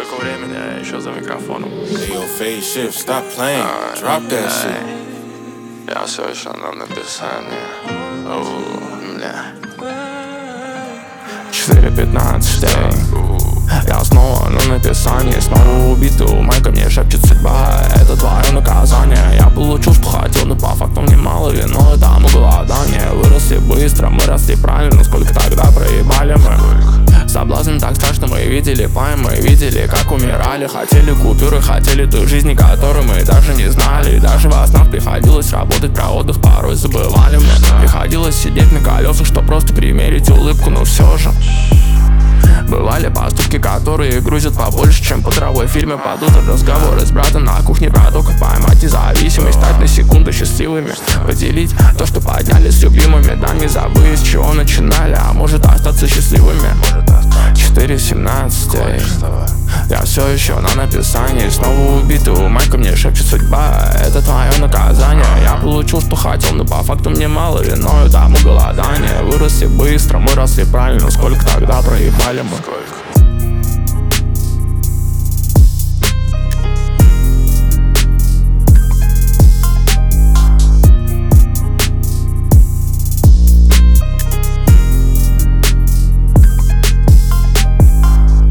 столько времени, а еще за микрофоном. Я все еще на написании. Бля. 4:15. Я снова на написании, снова убитый майка мне шепчет судьба. Это твое наказание. Я получил, что хотел, но по факту мне мало вино. Это голодание. Выросли быстро, мы росли правильно. Сколько тогда проебали мы. Соблазн так страшно, мы видели пай, мы видели, как умирали. Хотели купюры, хотели той жизни, которую мы даже не знали. И даже во снах приходилось работать, про отдых порой забывали мы. Приходилось сидеть на колесах, чтобы просто примерить улыбку, но все же бывали поступки, которые грузят побольше, чем по травой в фильме. Падут разговоры с братом на кухне про то, как поймать независимость, стать на секунду счастливыми, поделить то, что подняли с любимыми. Да не забыть, с чего начинали, а может остаться счастливыми. 4:17. Я все еще на написании, снова убитый майка мне шепчет судьба. Это твое наказание. Я получил, что хотел, но по факту мне мало вино. Тому голодание. Выросли быстро, мы росли правильно. Сколько тогда проебали мы.